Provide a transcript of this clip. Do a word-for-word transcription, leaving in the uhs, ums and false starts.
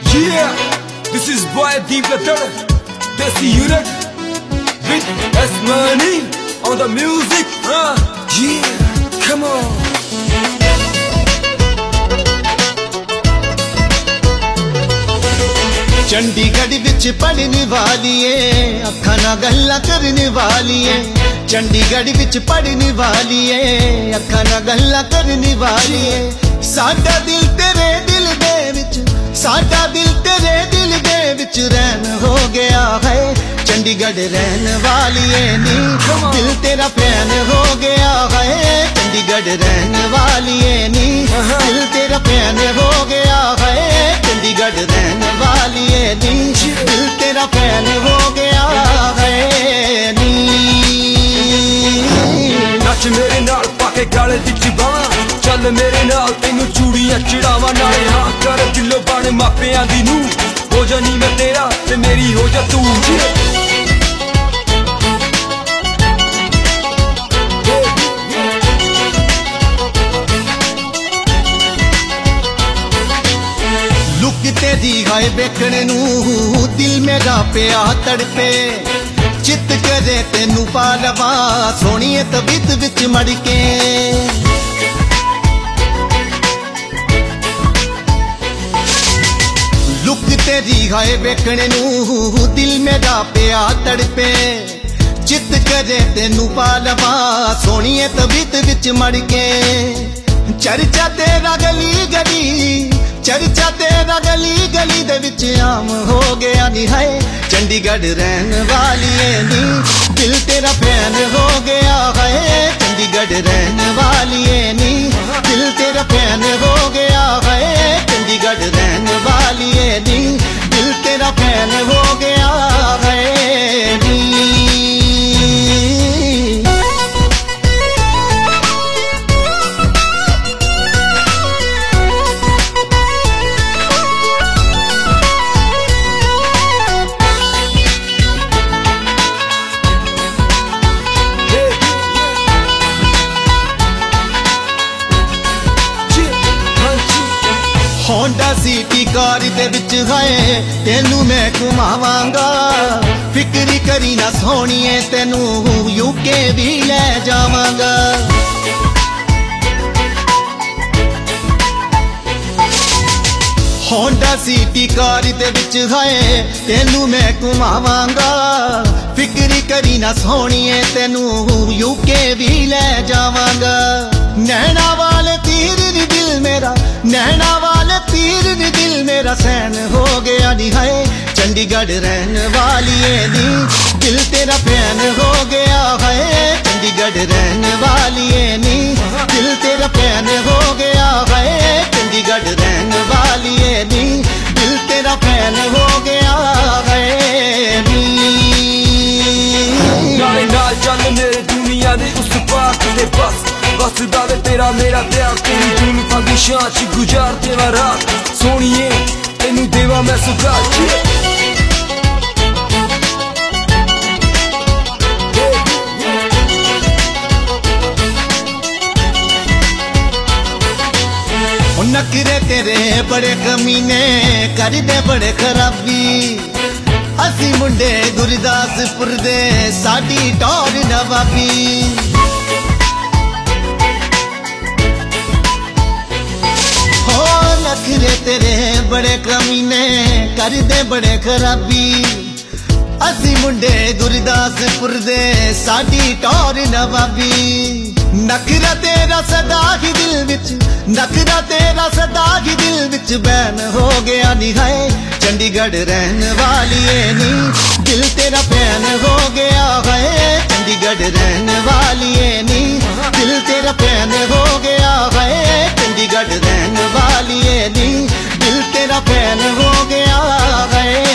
Yeah, this is boy Deep Latar, Desi unit with S Money on the music. Uh, yeah, come on. Chandigarh विच पढ़ने वाली है, अखा ना गल्ला करने वाली है। चंडीगढ़ विच पढ़ने वाली है, अखा ना गल्ला करने वाली है। साडा दिल तेरे दिल दे विच, साडा दिल तेरे दिल दे विच रहन हो गया है। चंडीगढ़ रहन वाली है नी, दिल तेरा फैन हो गया है। चंडीगढ़ रहन वाली है नी, दिल तेरा फैन हो गया है। चंडीगढ़ रहन वाली है नी, दिल तेरा फैन हो गया है नी। नच मेरे नाल पाके गाले विच बावां, चल मेरे नाल तेनू चूड़ियां चढ़ावा। नाले हाँ कर दिलों बन मापियां दी नूं, हो जानी मैं तेरा ते मेरी हो जा तू। लुक तेरी हाय वेखण नूं दिल मेरा पिया तड़पे। चित करे तेनू पा लवा सोहणीए तबीत विच मड़ के। लुक तेरी हाय वेखण नूं दिल मेरा पिया तड़पे। चित करे तेनू पा लवा सोहणीए तबीत विच मड़ के। चर्चा तेरा गली गली, चर्चा तेरा गली गली दे विच आम हो गया नी है। चंडीगढ़ रहन वाली है नी, दिल तेरा फैन हो गया है। चंडीगढ़ रहन वाली है नी, दिल तेरा फैन हो गया है। चंडीगढ़ रहन वाली है नी, दिल तेरा फैन हो गया है नी। होंडा सिटी कार दे विच है तेनू मैं घुमावांगा। फिक्री करी ना सोहणीए तेनू यूके भी ले जावांगा। होंडा सिटी कार दे विच है तेनू मैं घुमावांगा। फिक्री करी ना सोहणीए तेनू यूके भी ले जावांगा। नैना वाले तीर नी दिल मेरा, नैना वाले तीर नी दिल मेरा सैन हो गया नी है। चंडीगढ़ रहन वाली है नी, दिल तेरा फैन हो गया है। चंडीगढ़ रहन वाली है नी, दिल तेरा फैन हो गया है। चंडीगढ़ रहन वाली है नी, दिल तेरा फैन हो गया है नी। नाले नाल चल मेरे दुनिया दे उस पार ते बस, बस दावे तेरा मेरा प्यार। तेरी जुल्फां दी शां च गुजार तेरा रात, सोहणीए तेनू देवा मैं सुगात। नखरे तेरे बड़े कमीने करदे बड़े खराबी। असी मुंडे गुरदासपुर दे साडी टौर नवाबी। हो नखरे तेरे बड़े कमीने करदे बड़े खराबी। असी मुंडे गुरदासपुर दे साडी टौर नवाबी। नखरा तेरा सदा ही दिल विच, नखरा तेरा सदा ही दिल विच बैन हो गया नी है। चंडीगढ़ रहन वाली है नी, दिल तेरा फैन हो गया है। चंडीगढ़ रहन वाली है नी, दिल तेरा फैन हो गया है। चंडीगढ़ रहन वाली है नी, दिल तेरा फैन हो गया है।